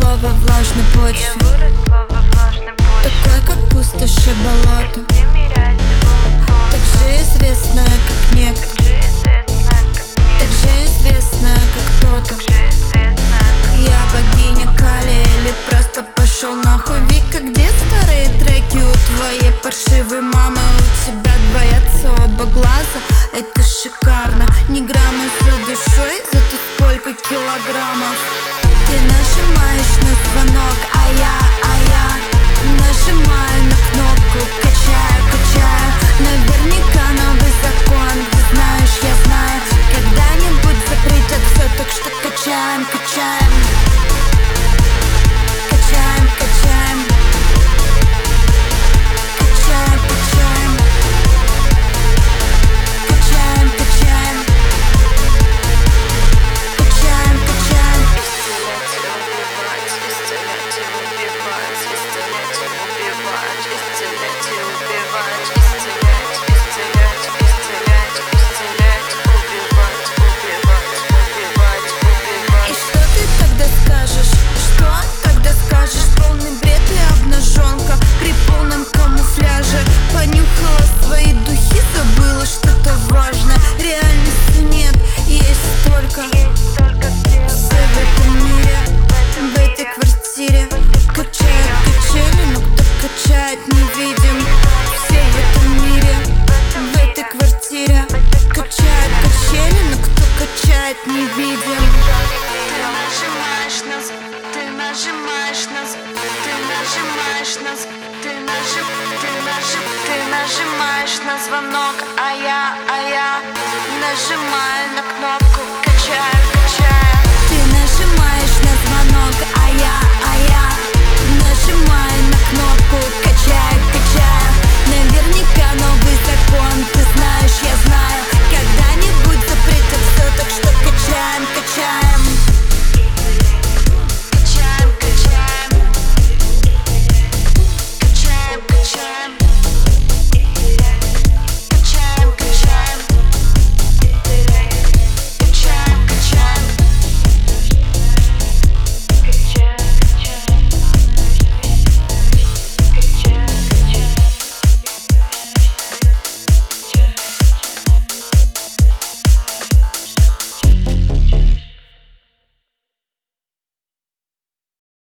выросло во влажной почве, такой, как пустошь и болото, так же известная, как некто, так же известная, как кто-то. Я богиня Кали или просто пошел нахуй? Вика, где старые треки у твоей паршивой мамы? У тебя двоятся оба глаза, это шикарно. Ни грамма за душой, зато сколько килограммов. Ты нажимаешь на звонок, а я нажимаю на кнопку, качаю. Наверняка новый закон, ты знаешь, я знаю. Когда-нибудь закрыть все, так что качаем. Качаем. Полный бред и обнаженка при полном камуфляже. Понюхала свои духи, забыла что-то важное. Реальности нет, есть только все в этом мире, в этой квартире. Качают качели, но кто качает, не видим. Все в этом мире, в этой квартире. Качают качели, но кто качает, не видим. Ты нажимаешь на звонок, а я нажимаю на кнопку.